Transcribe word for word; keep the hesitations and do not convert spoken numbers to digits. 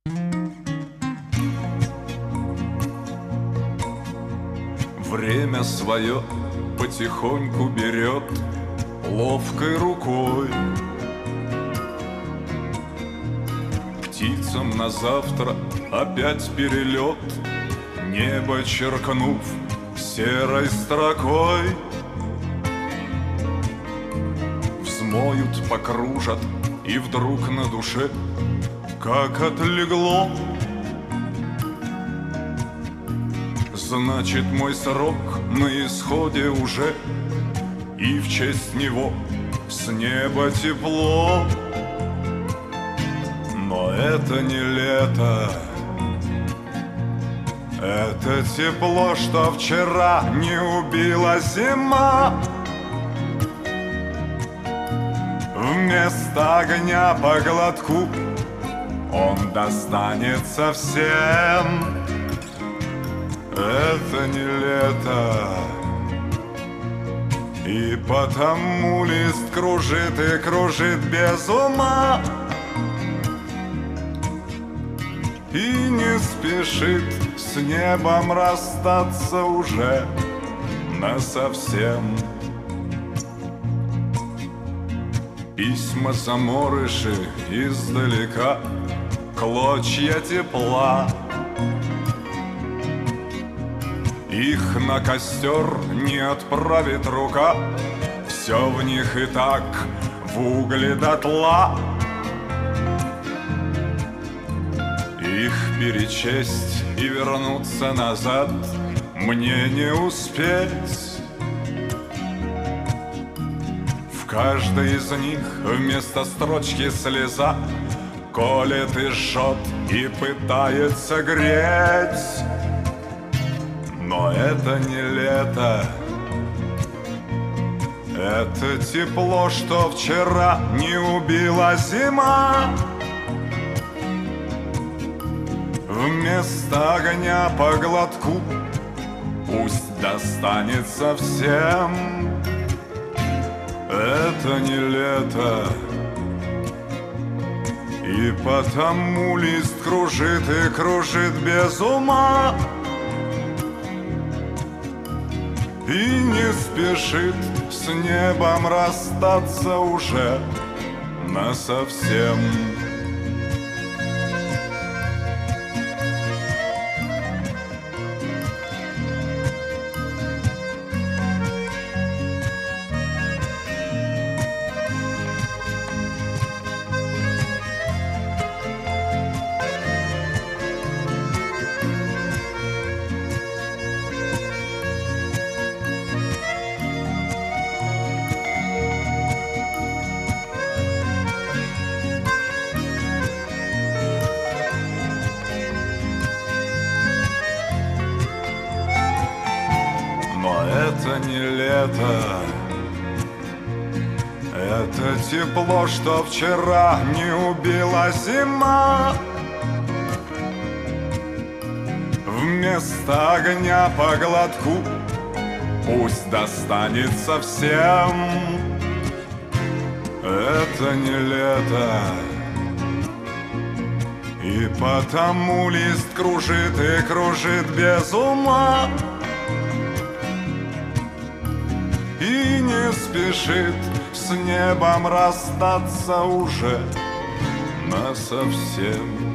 Время свое потихоньку берет ловкой рукой. Птицам на завтра опять перелет, небо черкнув серой строкой. Взмоют, покружат, и вдруг на душе как отлегло. Значит, мой срок на исходе уже, и в честь него с неба тепло. Но это не лето, это тепло, что вчера не убила зима. Вместо огня по глотку он достанется всем. Это не лето, и потому лист кружит и кружит без ума, и не спешит с небом расстаться уже насовсем. Письма заморыши издалека, клочья тепла. Их на костер не отправит рука, все в них и так в угле дотла. Их перечесть и вернуться назад мне не успеть. В каждой из них вместо строчки слеза колет и жжет и пытается греть. Но это не лето, это тепло, что вчера не убила зима. Вместо огня по глотку пусть достанется всем. Это не лето, и потому лист кружит и кружит без ума, и не спешит с небом расстаться уже насовсем. Это не лето, это тепло, что вчера не убила зима. Вместо огня по глотку пусть достанется всем. Это не лето, и потому лист кружит и кружит без ума, и не спешит с небом расстаться уже насовсем.